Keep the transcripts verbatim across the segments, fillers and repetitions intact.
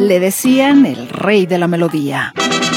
Le decían el rey de la melodía.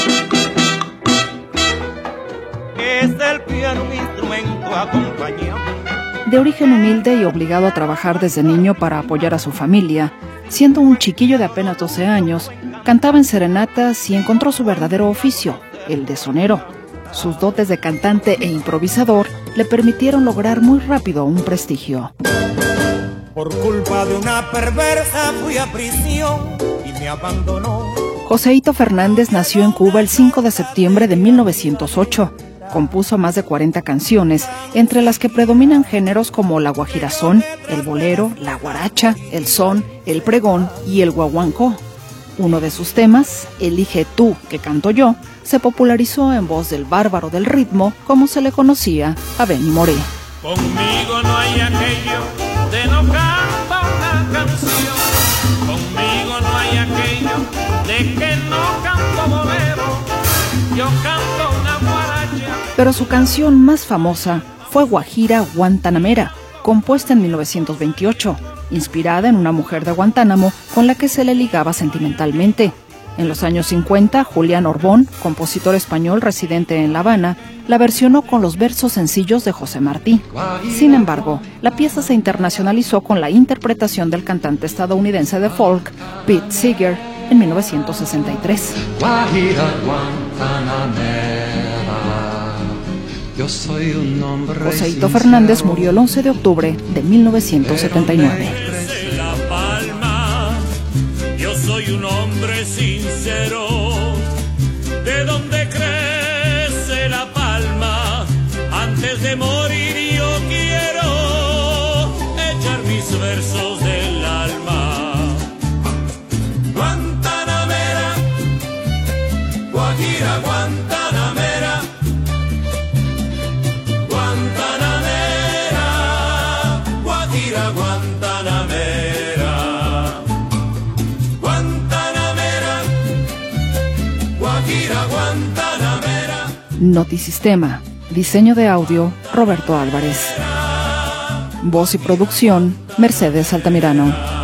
Es el piano mi instrumento acompañado. De origen humilde y obligado a trabajar desde niño para apoyar a su familia, siendo un chiquillo de apenas doce años, cantaba en serenatas y encontró su verdadero oficio, el de sonero. Sus dotes de cantante e improvisador le permitieron lograr muy rápido un prestigio. Por culpa de una perversa fui a prisión y me abandonó. Joseito Fernández nació en Cuba el cinco de septiembre de mil novecientos ocho. Compuso más de cuarenta canciones, entre las que predominan géneros como la guajirasón, el bolero, la guaracha, el son, el pregón y el guaguancó. Uno de sus temas, Elige tú, que canto yo, se popularizó en voz del bárbaro del ritmo, como se le conocía a Benny Moré. Conmigo no hay aquello de no canto una canción. Conmigo no hay aquello de que no canto bolero. Yo canto una guaracha. Pero su canción más famosa fue Guajira Guantanamera, compuesta en mil novecientos veintiocho, inspirada en una mujer de Guantánamo con la que se le ligaba sentimentalmente. En los años cincuenta, Julián Orbón, compositor español residente en La Habana, la versionó con los versos sencillos de José Martí. Sin embargo, la pieza se internacionalizó con la interpretación del cantante estadounidense de folk, Pete Seeger, en mil novecientos sesenta y tres. Guajira Guantanamera, yo soy un hombre Joseito Fernández murió el once de octubre de mil novecientos setenta y nueve. La Palma, yo soy un hombre sincero. ¿De dónde crece la palma? Antes de morir yo quiero echar mis versos del alma. Guantanamera, Guajira Guantanamera, Guantanamera, Guajira Guantanamera, Guantanamera, Guajira Guantanamera. Notisistema, diseño de audio, Roberto Álvarez. Voz y producción, Mercedes Altamirano.